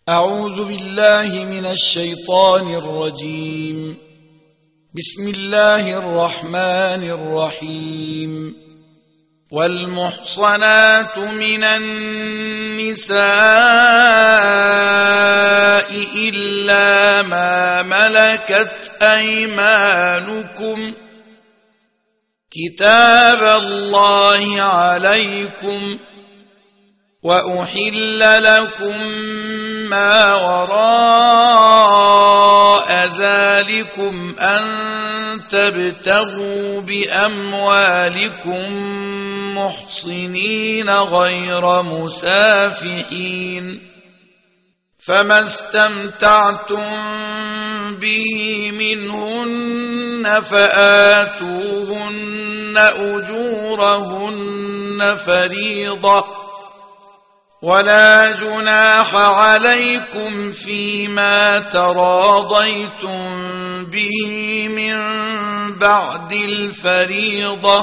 أعوذ بالله من الشيطان الرجيم. بسم الله الرحمن الرحيم. والمحصنات من النساء إلا ما ملكت أيمانكم كتاب الله عليكم، وأحل لكم ما وراء ذلكم أن تبتغوا بأموالكم محصنين غير مسافحين، فما استمتعتم به منهن فآتوهن أجورهن فريضة، ولا جناح عليكم فيما تراضيتم به من بعد الفريضة،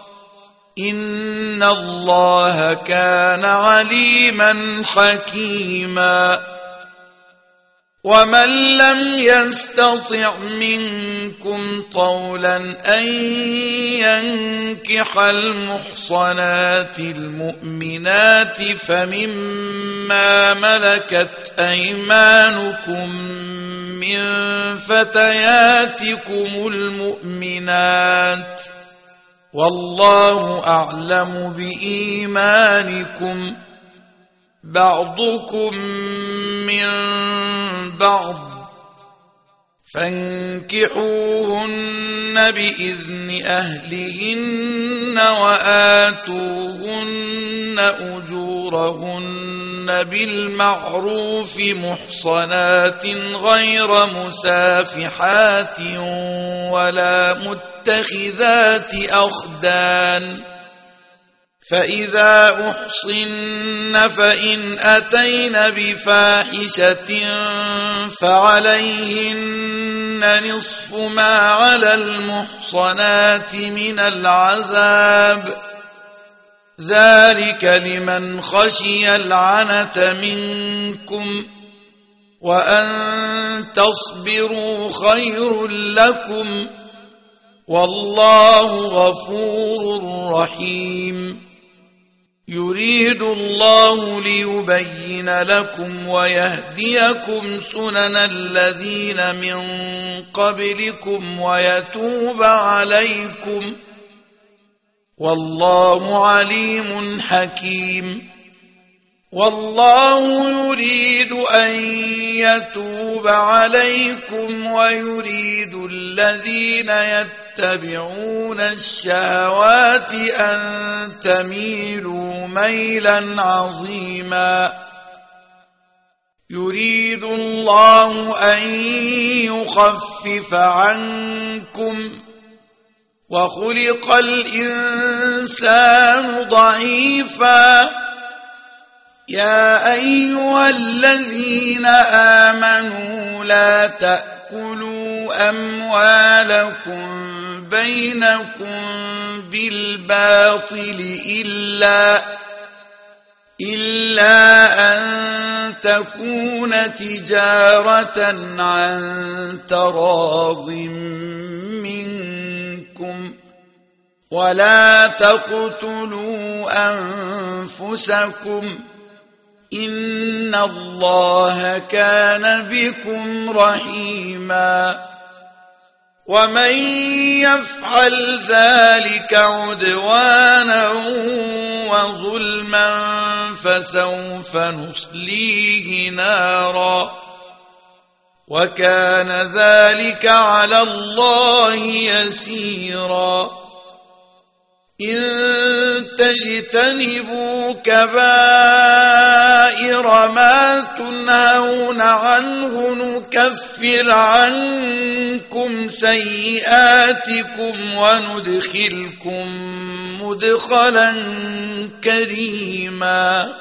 إن الله كان عليما حكيما. ومن لم يستطع منكم طولا أن ينكح المحصنات المؤمنات فمما ملكت أيمانكم من فتياتكم المؤمنات، والله أعلم بإيمانكم، بعضكم من بعض، فانكحوهن بإذن أهلهن وآتوهن أجورهن بالمعروف محصنات غير مسافحات ولا متخذات أخدان، فإذا أحصن فإن أتين بفاحشة فعليهن نصف ما على المحصنات من العذاب، ذلك لمن خشي العنة منكم، وأن تصبروا خير لكم، والله غفور رحيم. يريد الله ليبين لكم ويهديكم سنن الذين من قبلكم ويتوب عليكم، والله عليم حكيم. والله يريد أن يتوب عليكم ويريد الذين يتبعون الشهوات أن تميلوا ميلا عظيما. يريد الله أن يخفف عنكم، وخلق الإنسان ضعيفا. يا أيها الذين آمنوا لا تأكلوا أموالكم بينكم بالباطل إلا أن تكون تجارة عن تراض منكم، ولا تقتلوا أنفسكم، إن الله كان بكم رحيما. ومن يفعل ذلك عدوانا وظلما فسوف نصليه نارا، وكان ذلك على الله يسيرا. إن تجتنبوا كبائر ما تنهون عنه نكفر عنكم سيئاتكم وندخلكم مدخلا كريما.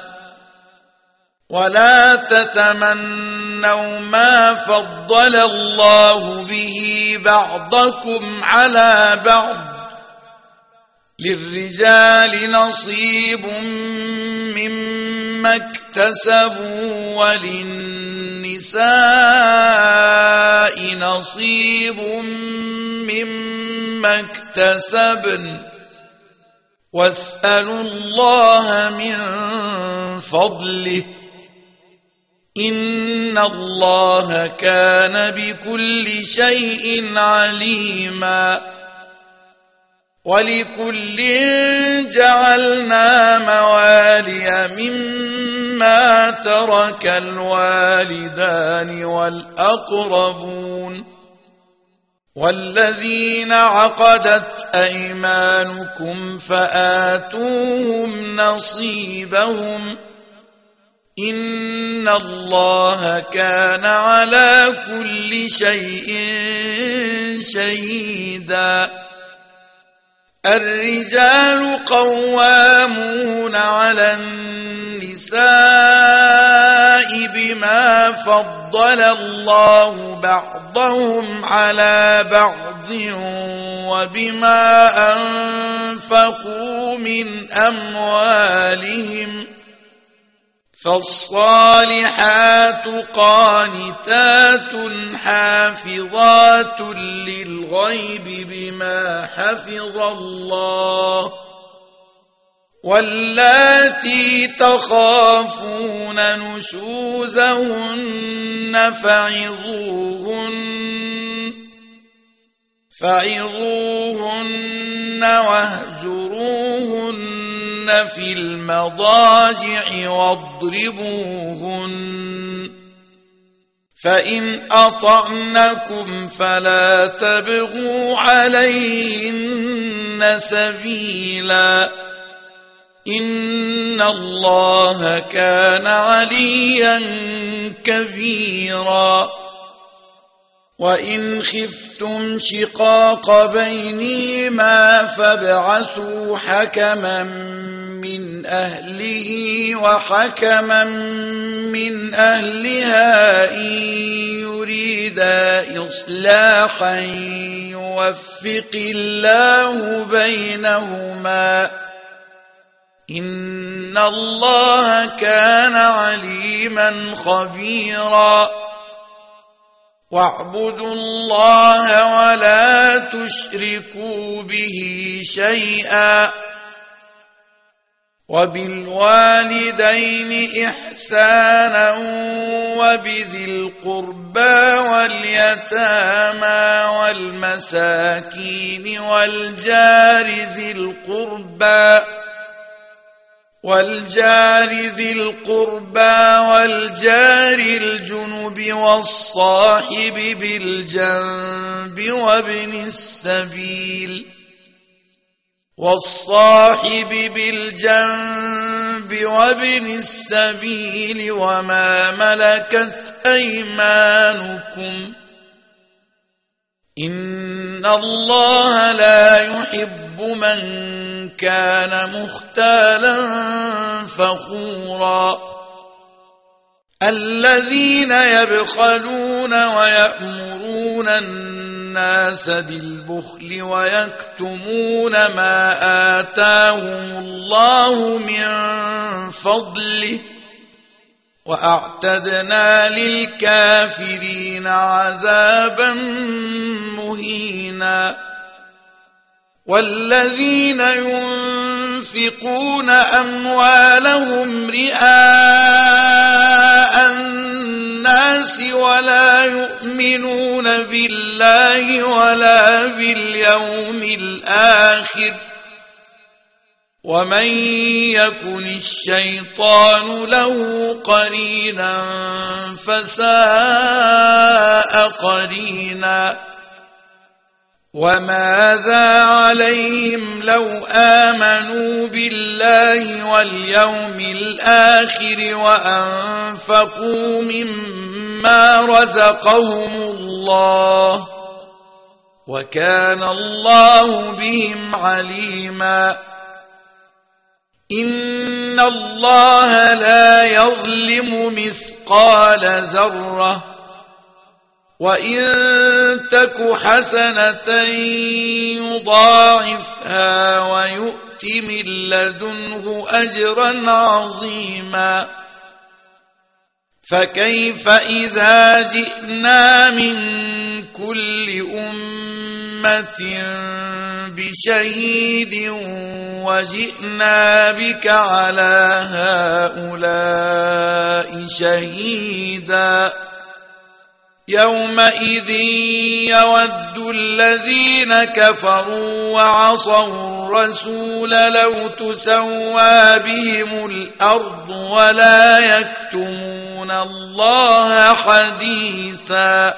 ولا تتمنوا ما فضل الله به بعضكم على بعض، للرجال نصيب مما اكتسبوا وللنساء نصيب مما اكتسبن واسألوا الله من فضله إن الله كان بكل شيء عليما ولكل جعلنا موالي مما ترك الوالدان والأقربون والذين عقدت أيمانكم فآتوهم نصيبهم إن الله كان على كل شيء شهيدا الرجال قوامون على النساء بما فضل الله بعضهم على بعض وبما أنفقوا من أموالهم فالصالحات قانتات حافظات للغيب بما حفظ الله واللاتي تخافون نشوزهن فعظوهن واهجروهن في المضاجع واضربوهن فإن أطعنكم فلا تبغوا عليهن سبيلا إن الله كان عليا كبيرا وإن خفتم شقاق بينهما فابعثوا حكما من أهله وحكما من أهلها إن يريدا إصلاحا يوفق الله بينهما إن الله كان عليما خبيرا واعبدوا الله ولا تشركوا به شيئا وبالوالدين إحسانا وبذي القربى واليتامى والمساكين والجار ذي القربى والجار الجنب والصاحب بالجنب وابن السبيل وما ملكت أيمانكم إن الله لا يحب من كان مختالا فخورا الذين يبخلون ويأمرون الناس بالبخل ويكتمون ما آتاهم الله من فضله وأعتدنا للكافرين عذابا مهينا والذين ينفقون أموالهم رئاء الناس ولا يؤمنون بالله ولا باليوم الآخر ومن يكن الشيطان له قرينا فساء قرينا وماذا عليهم لو آمنوا بالله واليوم الآخر وأنفقوا مما رزقهم الله وكان الله بهم عليما إن الله لا يظلم مثقال ذرة وإن تك حسنة يضاعفها ويؤت من لدنه أجرا عظيما فكيف إذا جئنا من كل أمة بشهيد وجئنا بك على هؤلاء شهيدا يومئذ يود الذين كفروا وعصوا الرسول لو تسوى بهم الأرض ولا يكتمون الله حديثا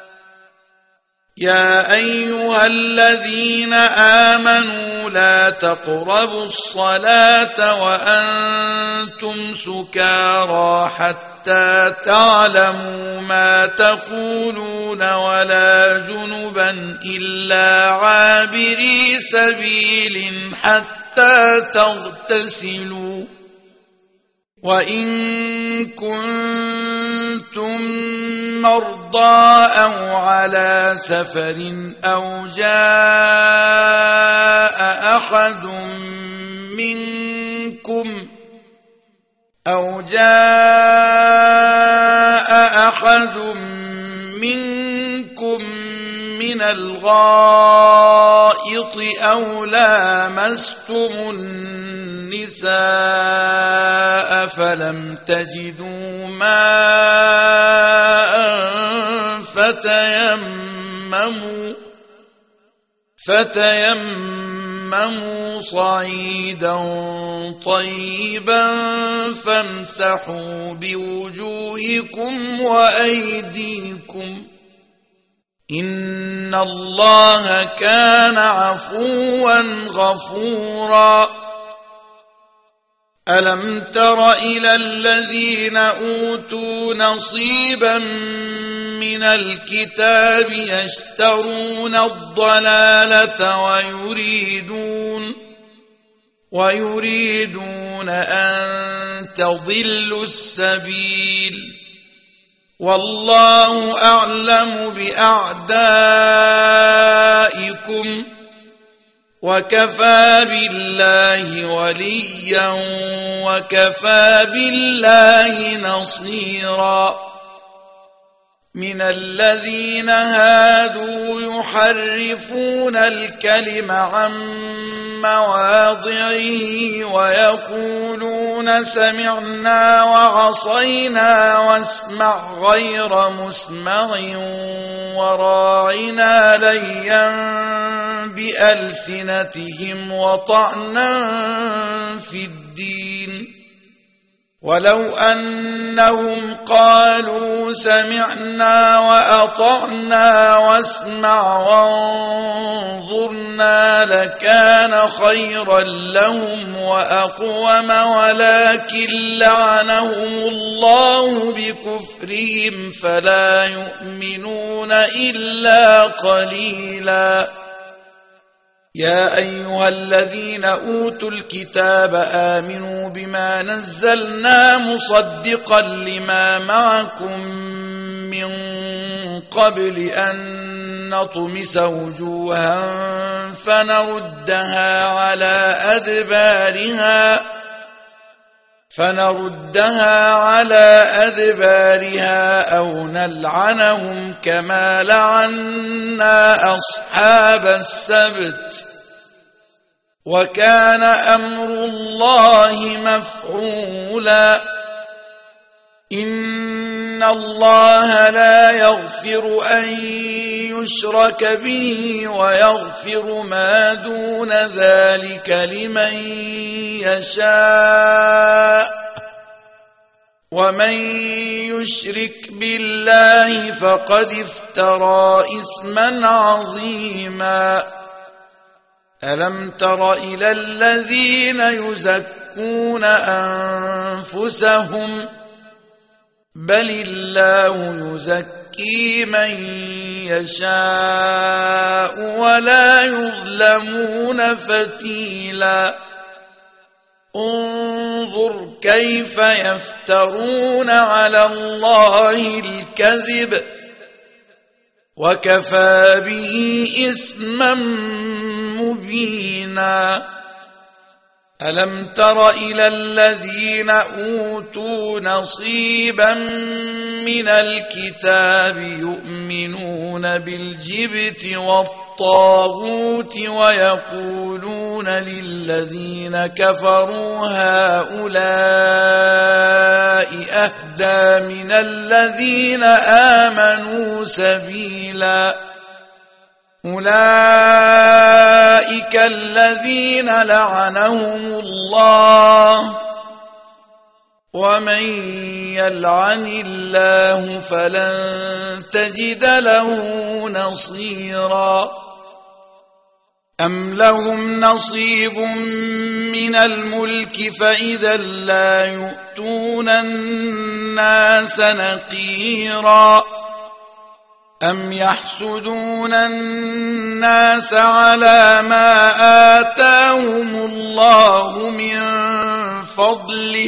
يا أيها الذين آمنوا لا تقربوا الصلاة وأنتم سكارى حتى تعلموا ما تقولون ولا جنبا إلا عابري سبيل حتى تغتسلوا وإن كنتم مرضى أو على سفر أو جاء أحد منكم من الغائط أو لامستم النساء فلم تجدوا ماء فتيمموا صعيدا طيبا فامسحوا بوجوهكم وأيديكم إن الله كان عفوا غفورا ألم تر إلى الذين أوتوا نصيبا من الكتاب يشترون الضلالة ويريدون أن تضلوا السبيل والله أعلم بأعدائكم وكفى بالله وليا وكفى بالله نصيرا من الذين هادوا يحرفون الكلم عن مواضعه ويقولون سمعنا وعصينا واسمع غير مسمع وراعنا ليا بألسنتهم وطعنا في الدين ولو أنهم قالوا سمعنا وأطعنا واسمع وانظرنا لكان خيرا لهم وأقوم ولكن لعنهم الله بكفرهم فلا يؤمنون إلا قليلا يا أيها الذين أوتوا الكتاب آمنوا بما نزلنا مصدقا لما معكم من قبل أن نطمس وجوها فنردها على أدبارها أو نلعنهم كما لعنا أصحاب السبت وكان أمر الله مفعولا إن الله لا يغفر أن يشرك به ويغفر ما دون ذلك لمن يشاء ومن يشرك بالله فقد افترى إثما عظيما ألم تر إلى الذين يزكون أنفسهم بل الله يزكي من يشاء ولا يظلمون فتيلا انظر كيف يفترون على الله الكذب وكفى به إثما مبينا ألم تر إلى الذين أوتوا نصيبا من الكتاب يؤمنون بالجبت والطاغوت ويقولون للذين كفروا هؤلاء أهدى من الذين آمنوا سبيلا أولئك الذين لعنهم الله ومن يلعن الله فلن تجد له نصيرا أم لهم نصيب من الملك فإذا لا يؤتون الناس نقيرا أم يحسدون الناس على ما آتاهم الله من فضله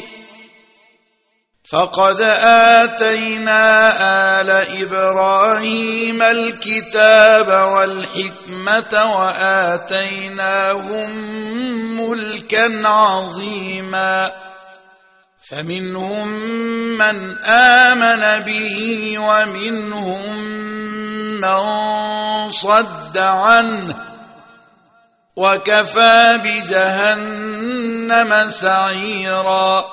فقد آتينا آل إبراهيم الكتاب والحكمة وآتيناهم ملكا عظيما فمنهم من آمن به ومنهم من صد عنه وكفى بجهنم سعيرا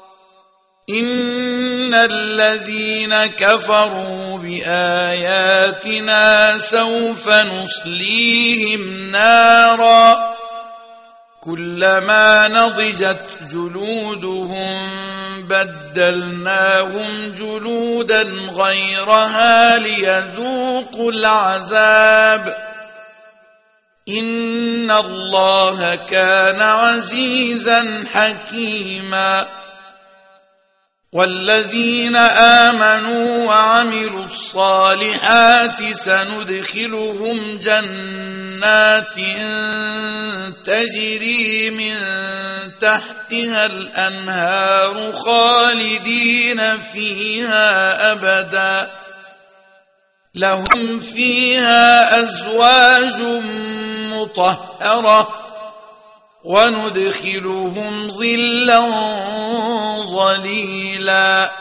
إن الذين كفروا بآياتنا سوف نصليهم نارا كلما نضجت جلودهم بدلناهم جلودا غيرها ليذوقوا العذاب إن الله كان عزيزا حكيما والذين آمنوا وعملوا الصالحات سندخلهم جنات تجري من تحتها الأنهار خالدين فيها أبدا لهم فيها أزواج مطهرة وندخلهم ظلا ظليلا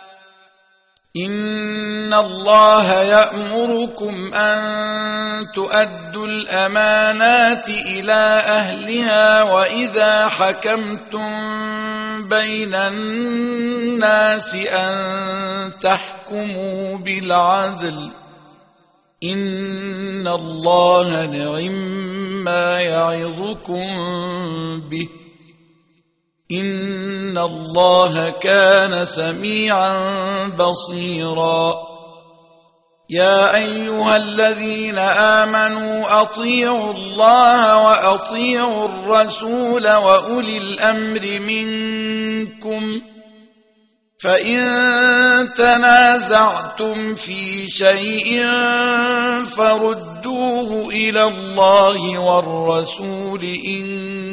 إن الله يأمركم أن تؤدوا الأمانات إلى أهلها وإذا حكمتم بين الناس أن تحكموا بالعدل إن الله نعم يعظكم به إن الله كان سميعا بصيرا يا أيها الذين آمنوا أطيعوا الله وأطيعوا الرسول وأولي الأمر منكم فإن تنازعتم في شيء فردوه إلى الله والرسول إن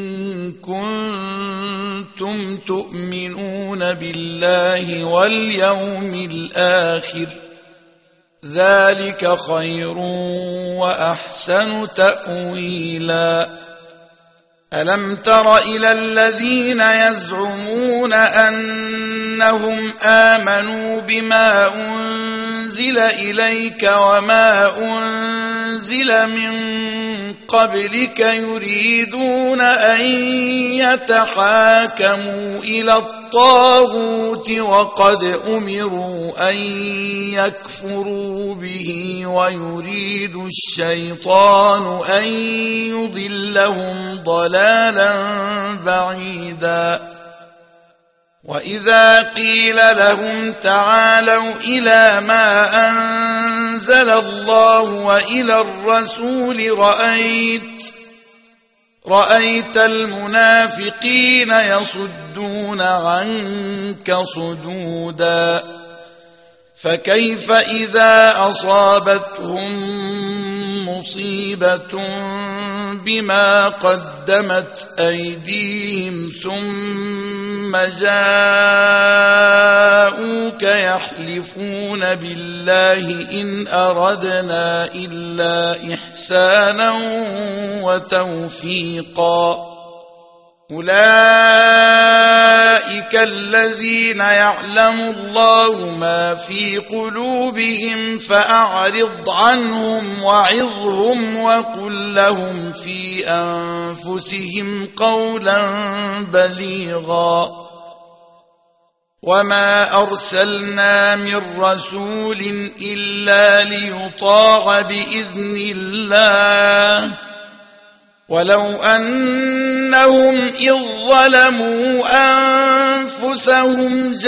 كنتم تؤمنون بالله واليوم الآخر ذلك خير وأحسن تأويلا ألم تر إلى الذين يزعمون أنهم آمنوا بما أنزل إليك وما أنزل من قبلك يريدون أن يتحاكموا إلى الطاغوت وقد أمروا أن يكفروا به ويريد الشيطان أن يضلهم ضلالا بعيدا وإذا قيل لهم تعالوا إلى ما أنزل الله وإلى الرسول رأيت المنافقين يصدون عنك صدودا فكيف إذا أصابتهم مصيبة بما قدمت أيديهم ثم جاءوك يحلفون بالله إن أردنا إلا إحسانا وتوفيقا أولئك الذين يعلم الله ما في قلوبهم فأعرض عنهم وعظهم وقل لهم في أنفسهم قولا بليغا وما أرسلنا من رسول إلا ليطاع بإذن الله ولو أنهم إذ ظلموا أنفسهم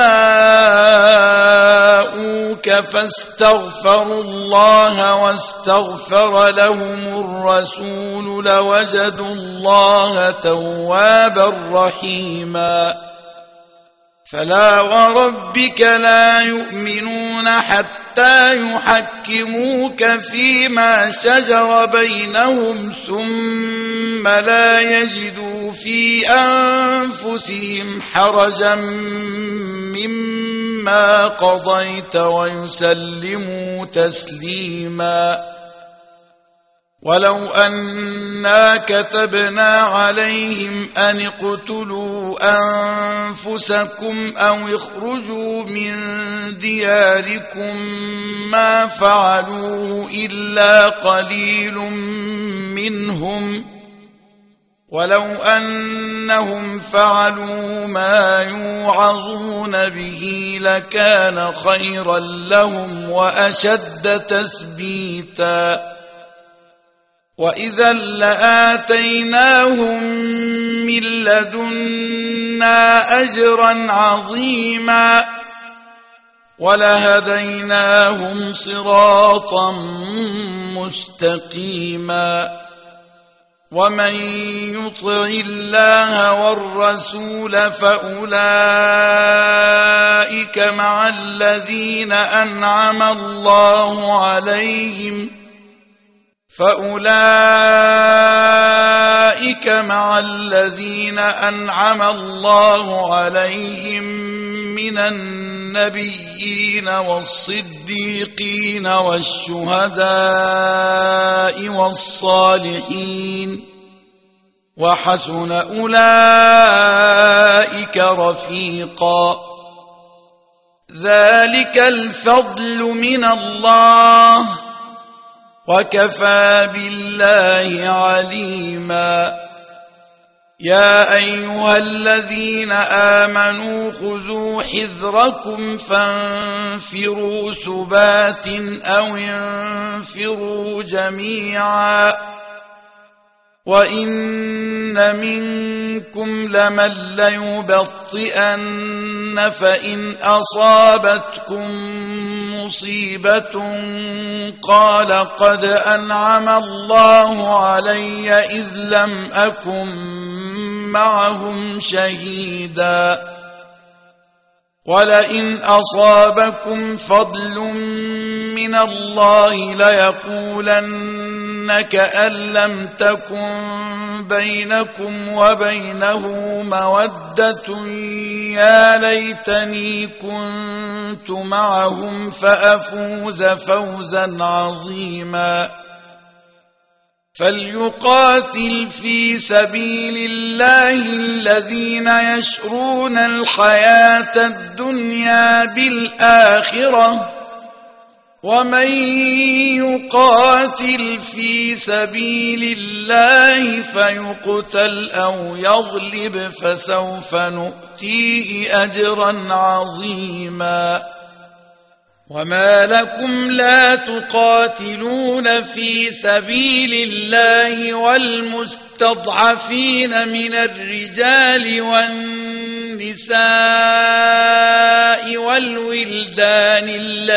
جاءوك فاستغفروا الله واستغفر لهم الرسول لوجدوا الله توابا رحيما فلا وربك لا يؤمنون حتى يحكموك فيما شجر بينهم ثم لا يجدوا في أنفسهم حرجا مما قضيت ويسلموا تسليما ولو أنا كتبنا عليهم أن اقتلوا أنفسكم أو اخرجوا من دياركم ما فعلوه إلا قليل منهم ولو أنهم فعلوا ما يوعظون به لكان خيرا لهم وأشد تثبيتا وإذا لآتيناهم من لدنا أجرا عظيما ولهديناهم صراطا مستقيما ومن يطع الله والرسول فأولئك مع الذين أنعم الله عليهم من النبيين والصديقين والشهداء والصالحين وحسن أولئك رفيقا ذلك الفضل من الله وكفى بالله عليما يا أيها الذين آمنوا خذوا حذركم فانفروا ثبات أو انفروا جميعا وإن منكم لمن ليبطئن فإن أصابتكم مصيبة قال قد أنعم الله علي إذ لم أكن معهم شهيدا ولئن أصابكم فضل من الله ليقولن كأن لم تكن بينكم وبينه مودة يا ليتني كنت معهم فأفوز فوزا عظيما فليقاتل في سبيل الله الذين يشرون الحياة الدنيا بالآخرة ومن يقاتل في سبيل الله فيقتل أو يغلب فسوف نؤتيه أجرا عظيما وما لكم لا تقاتلون في سبيل الله والمستضعفين من الرجال والنساء والولدان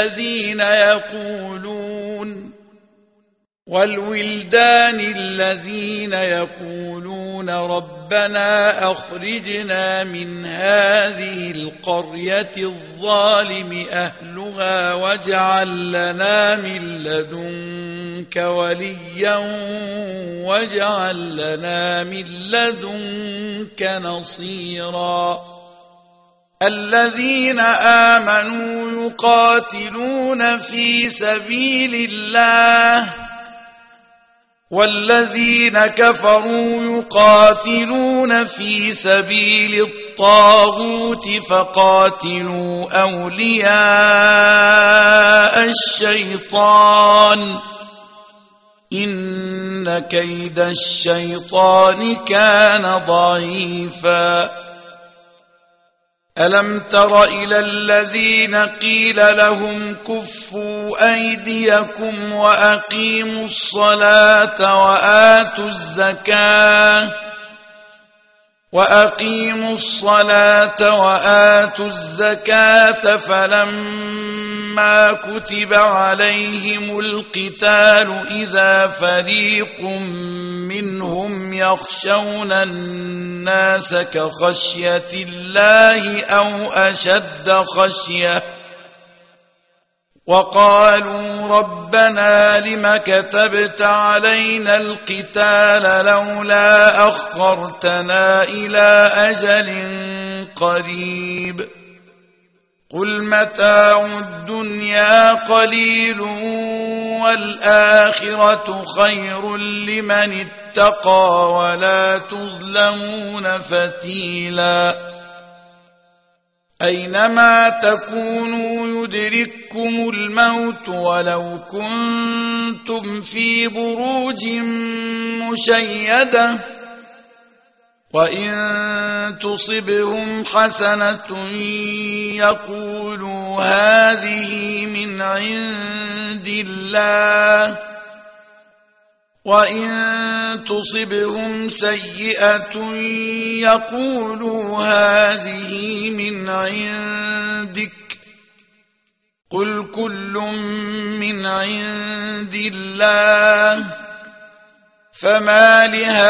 الذين يقولون ربنا أخرجنا من هذه القرية الظالم أهلها واجعل لنا من لدنك وليا واجعل لنا من لدنك نصيرا الذين آمنوا يقاتلون في سبيل الله والذين كفروا يقاتلون في سبيل الطاغوت فقاتلوا أولياء الشيطان إن كيد الشيطان كان ضعيفا ألم تر إلى الذين قيل لهم كفوا أيديكم وأقيموا الصلاة وآتوا الزكاة فلما كتب عليهم القتال إذا فريق منهم يخشون الناس كخشية الله أو أشد خشية وقالوا ربنا لم كتبت علينا القتال لولا أخرتنا إلى أجل قريب قل متاع الدنيا قليل والآخرة خير لمن اتقى ولا تظلمون فتيلا أينما تكونوا يدرككم الموت ولو كنتم في بروج مشيدة وإن تصبهم حسنة يقولوا هذه من عند الله وإن تصبهم سيئة يقولوا هذه من عندك قل كل من عند الله فما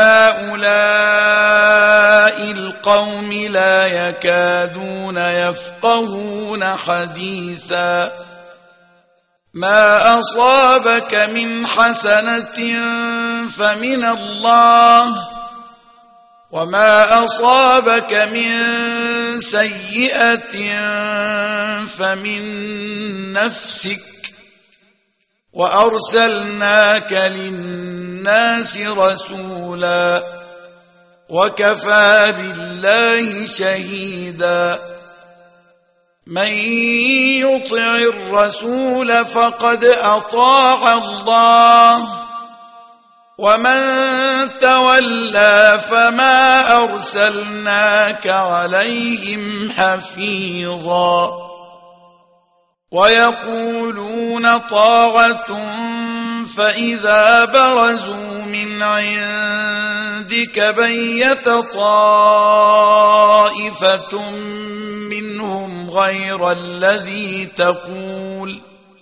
لهؤلاء القوم لا يكادون يفقهون حديثا ما أصابك من حسنة فمن الله وما أصابك من سيئة فمن نفسك وأرسلناك للناس رسولا وكفى بالله شهيدا من يطع الرسول فقد أطاع الله ومن تولى فما أرسلناك عليهم حفيظا ويقولون طاعة فإذا برزوا من عندك بيت طائفة منهم غير الذي تقول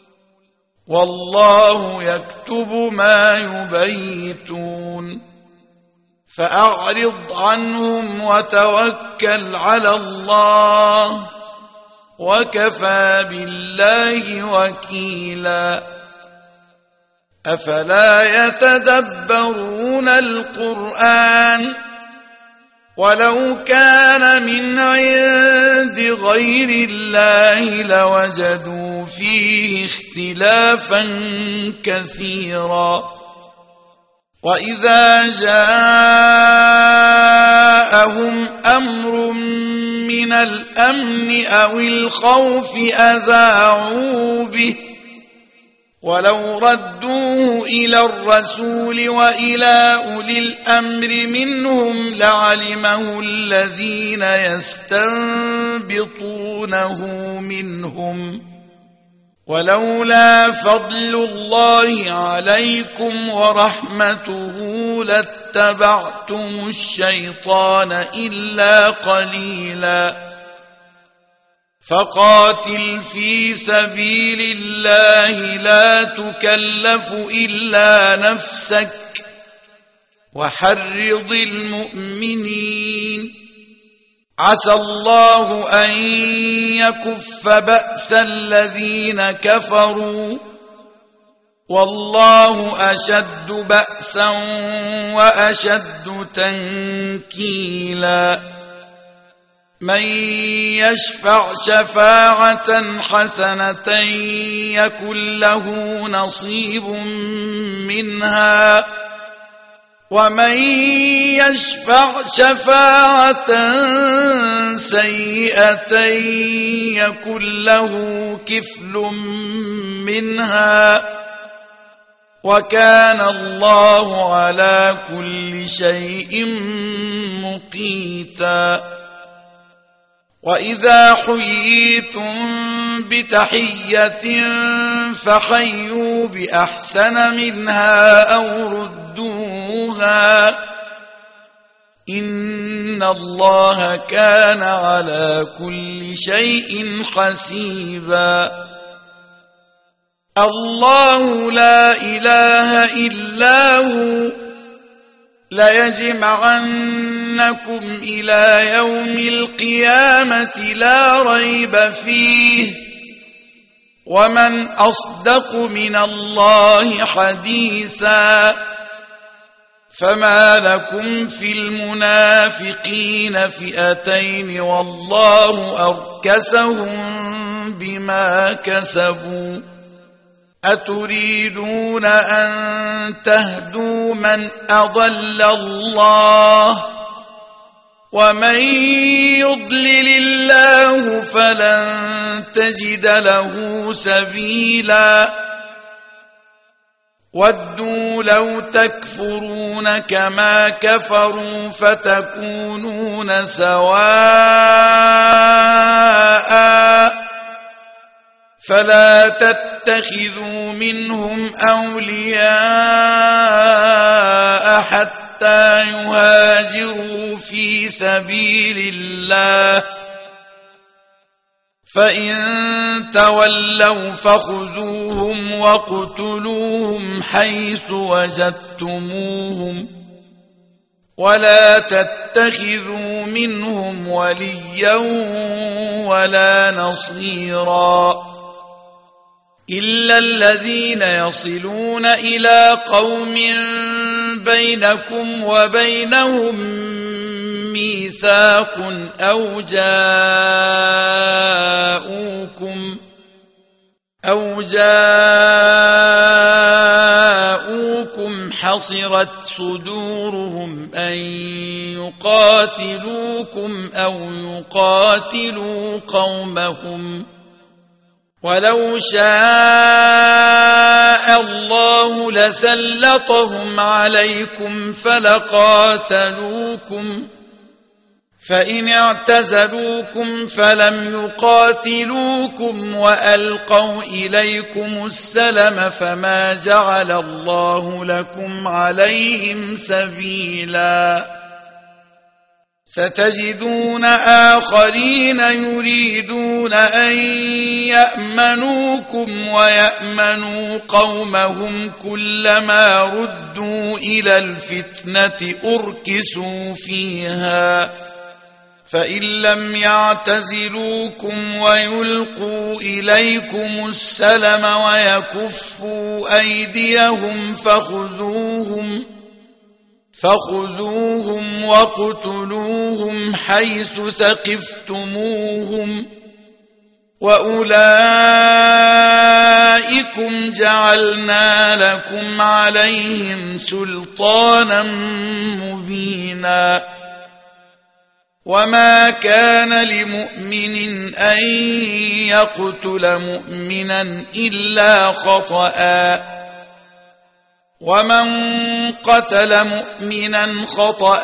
والله يكتب ما يبيتون فأعرض عنهم وتوكل على الله وكفى بالله وكيلا أفلا يتدبرون القرآن ولو كان من عند غير الله لوجدوا فيه اختلافا كثيرا وإذا جاءهم أمر من الأمن أو الخوف أذاعوا به ولو ردوه إلى الرسول وإلى أولي الأمر منهم لعلمه الذين يستنبطونه منهم ولولا فضل الله عليكم ورحمته لاتبعتم الشيطان إلا قليلا فقاتل في سبيل الله لا تكلف إلا نفسك وحرض المؤمنين عسى الله أن يكف بأس الذين كفروا والله أشد بأسا وأشد تنكيلا من يشفع شفاعة حسنة يكن له نصيب منها ومن يشفع شفاعة سيئة يكن له كفل منها وكان الله على كل شيء مقيتا وإذا حييتم بتحية فحيوا بأحسن منها أو ردوها إن الله كان على كل شيء حسيبا الله لا إله إلا هو ليجمعنكم إلى يوم القيامة لا ريب فيه ومن أصدق من الله حديثا فما لكم في المنافقين فئتين والله أركسهم بما كسبوا أتريدون أن تهدوا من أضل الله ومن يضلل الله فلن تجد له سبيلا ودوا لو تكفرون كما كفروا فتكونون سواء فلا تتخذوا منهم أولياء حتى يهاجروا في سبيل الله فإن تولوا فخذوهم واقتلوهم حيث وجدتموهم ولا تتخذوا منهم وليا ولا نصيرا إلا الذين يصلون إلى قوم بينكم وبينهم ميثاق أو جاءوكم حصرت صدورهم أن يقاتلوكم أو يقاتلوا قومهم ولو شاء الله لسلطهم عليكم فلقاتلوكم فإن اعتزلوكم فلم يقاتلوكم وألقوا إليكم السلم فما جعل الله لكم عليهم سبيلا ستجدون آخرين يريدون أن يأمنوكم ويأمنوا قومهم كلما ردوا إلى الفتنة أركسوا فيها فإن لم يعتزلوكم ويلقوا إليكم السلم ويكفوا أيديهم فخذوهم واقتلوهم حيث ثقفتموهم وأولئكم جعلنا لكم عليهم سلطانا مبينا وما كان لمؤمن أن يقتل مؤمنا إلا خطأ ومن قتل مؤمنا خطأ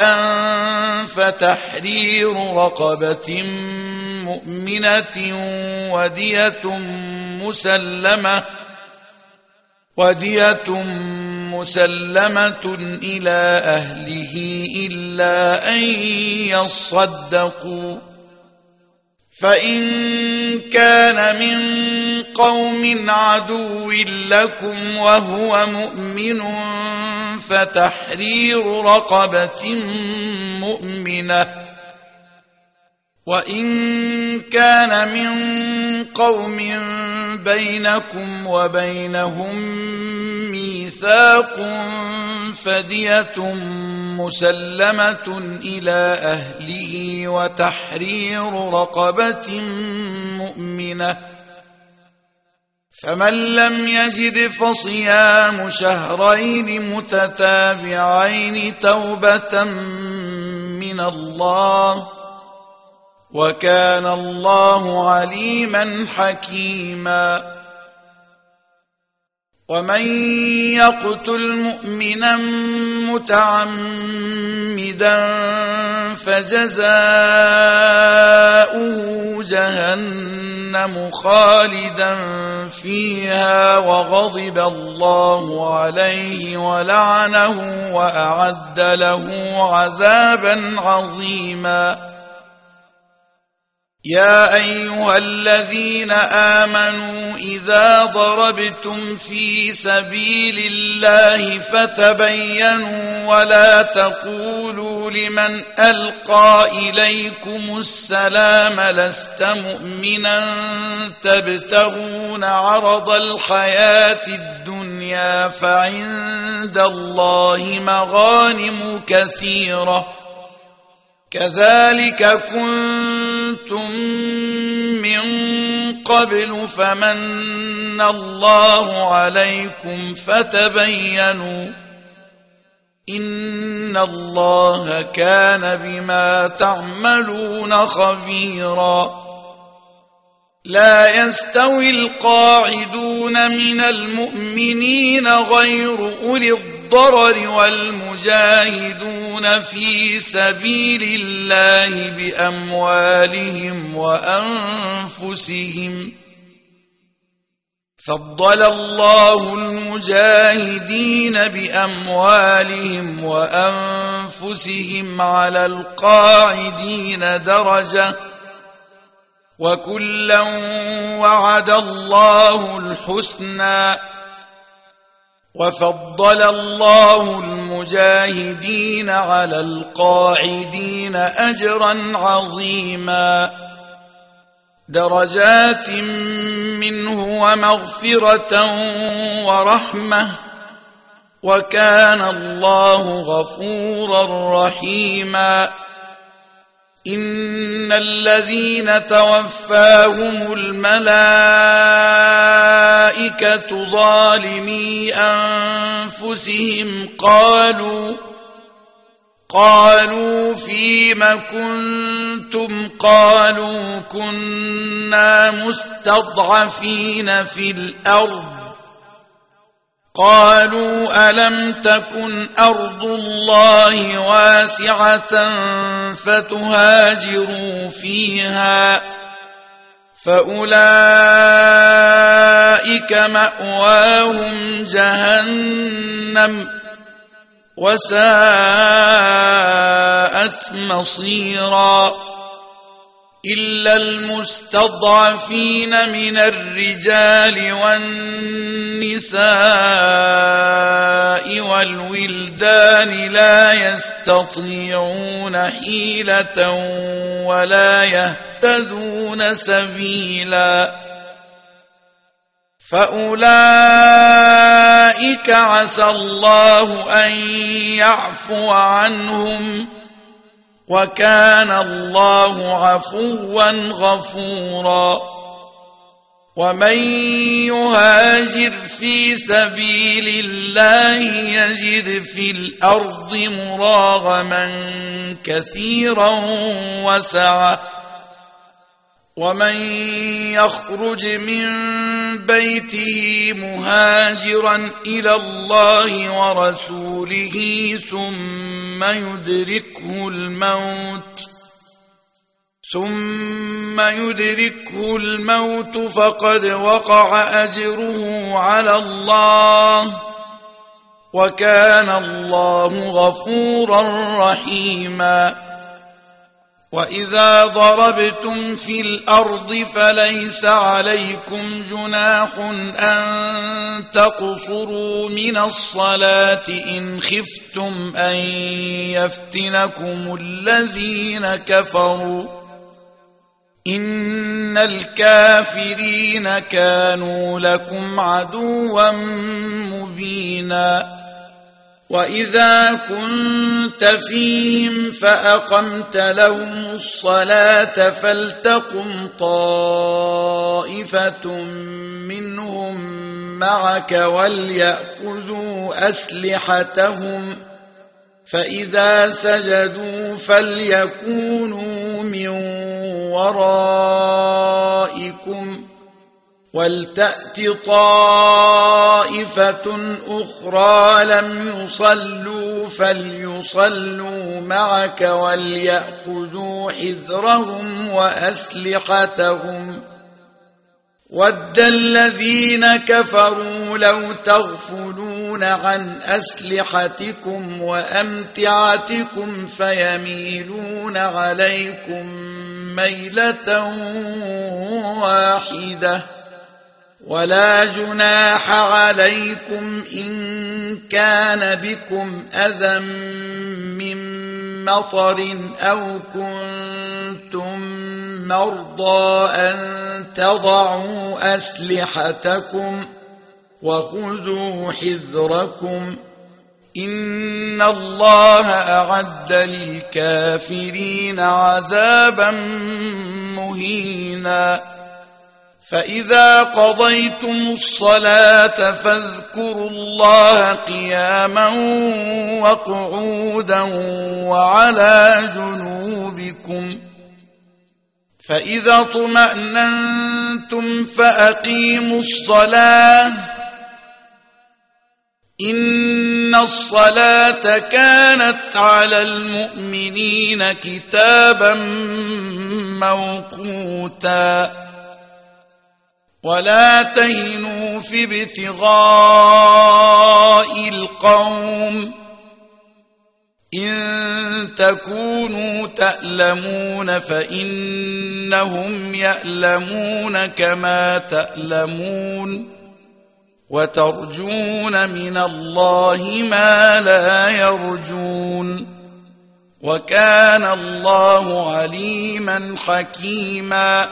فتحرير رقبة مؤمنة ودية مسلمة إلى أهله إلا أن يصدقوا فإن كان من قوم عدو لكم وهو مؤمن فتحرير رقبة مؤمنة وإن كان من قوم بينكم وبينهم ميثاق فدية مسلمة إلى أهله وتحرير رقبة مؤمنة فمن لم يجد فصيام شهرين متتابعين توبة من الله وكان الله عليما حكيما ومن يقتل مؤمنا متعمدا فجزاؤه جهنم خالدا فيها وغضب الله عليه ولعنه وأعد له عذابا عظيما يا أيها الذين آمنوا إذا ضربتم في سبيل الله فتبينوا ولا تقولوا لمن ألقى إليكم السلام لست مؤمنا تبتغون عرض الحياة الدنيا فعند الله مغانم كثيرة كذلك كنتم من قبل فمن الله عليكم فتبينوا إن الله كان بما تعملون خبيرا لا يستوي القاعدون من المؤمنين غير أولي الضرر والمجاهدون في سبيل الله بأموالهم وأنفسهم فضل الله المجاهدين بأموالهم وأنفسهم على القاعدين درجة وكلا وعد الله الحسنى وفضل الله المجاهدين على القاعدين أجرا عظيما درجات منه ومغفرة ورحمة وكان الله غفورا رحيما إن الذين توفاهم الملائكة ظالمي أنفسهم قالوا فيم كنتم قالوا كنا مستضعفين في الأرض قالوا ألم تكن أرض الله واسعة فتهاجروا فيها فأولئك مأواهم جهنم وساءت مصيرا إلا المستضعفين من الرجال والنساء والولدان لا يستطيعون حيلة ولا يهتدون سبيلا فأولئك عسى الله أن يعفو عنهم وكان الله عفوا غفورا ومن يهاجر في سبيل الله يجد في الأرض مراغما كثيرا وسعة ومن يخرج من بيته مهاجرا إلى الله ورسوله ثم يدركه الموت فقد وقع أجره على الله وكان الله غفورا رحيما وإذا ضربتم في الأرض فليس عليكم جناح أن تقصروا من الصلاة إن خفتم أن يفتنكم الذين كفروا إن الكافرين كانوا لكم عدوا مبينا وإذا كنت فيهم فأقمت لهم الصلاة فلتقم طائفة منهم معك وليأخذوا أسلحتهم فإذا سجدوا فليكونوا من ورائكم ولتأت طائفة أخرى لم يصلوا فليصلوا معك وليأخذوا حذرهم وأسلحتهم ود الذين كفروا لو تغفلون عن أسلحتكم وأمتعتكم فيميلون عليكم ميلة واحدة ولا جناح عليكم إن كان بكم أذى من مطر أو كنتم مرضى أن تضعوا أسلحتكم وخذوا حذركم إن الله أعد للكافرين عذابا مهينا فإذا قضيتم الصلاة فاذكروا الله قياما وقعودا وعلى جنوبكم فإذا اطمأننتم فأقيموا الصلاة إن الصلاة كانت على المؤمنين كتابا موقوتا ولا تهنوا في ابتغاء القوم إن تكونوا تألمون فإنهم يألمون كما تألمون وترجون من الله ما لا يرجون وكان الله عليما حكيما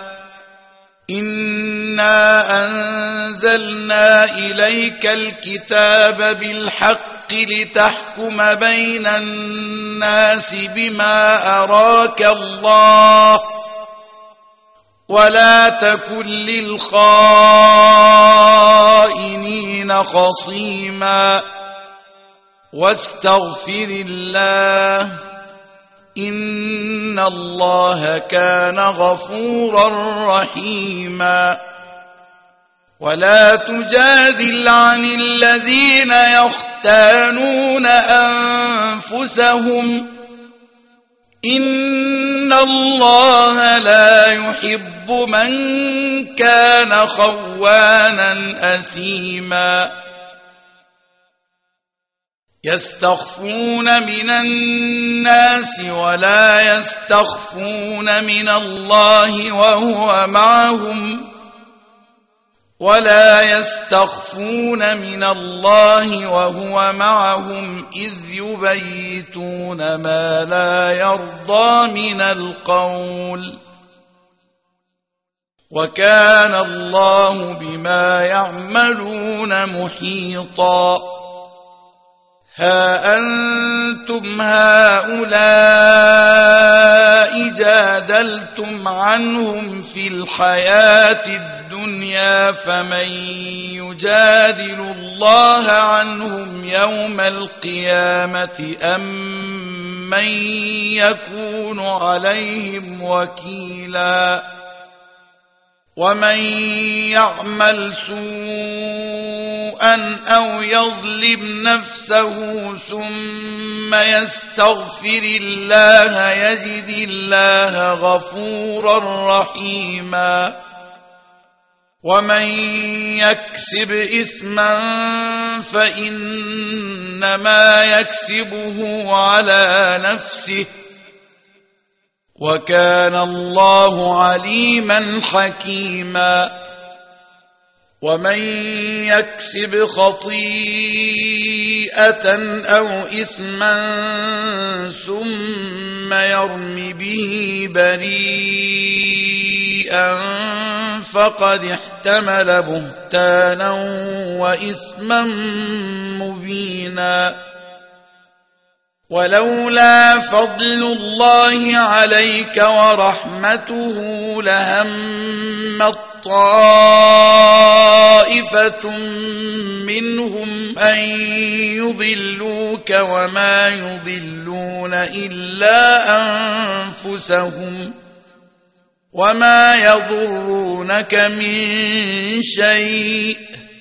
إنا أنزلنا إليك الكتاب بالحق لتحكم بين الناس بما أراك الله ولا تكن للخائنين خصيما واستغفر الله إن الله كان غفورا رحيما ولا تجادل عن الذين يختانون أنفسهم إن الله لا يحب من كان خوانا أثيما يستخفون من الناس ولا يستخفون من الله وهو معهم إذ يبيتون ما لا يرضى من القول وكان الله بما يعملون محيطا ها أنتم هؤلاء جادلتم عنهم في الحياة الدنيا فمن يجادل الله عنهم يوم القيامة أم من يكون عليهم وكيلا ومن يعمل سوءا أو يظلم نفسه ثم يستغفر الله يجد الله غفورا رحيما ومن يكسب إثما فإنما يكسبه على نفسه وكان الله عليما حكيما ومن يكسب خطيئة أو إثما ثم يرم به بريئا فقد احتمل بهتانا وإثما مبينا ولولا فضل الله عليك ورحمته لهمت طائفة منهم أن يضلوك وما يضلون إلا أنفسهم وما يضرونك من شيء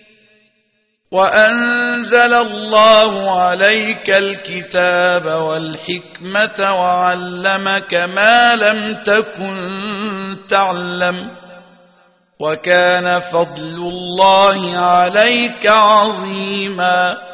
وأنزل الله عليك الكتاب والحكمة وعلمك ما لم تكن تعلم وكان فضل الله عليك عظيما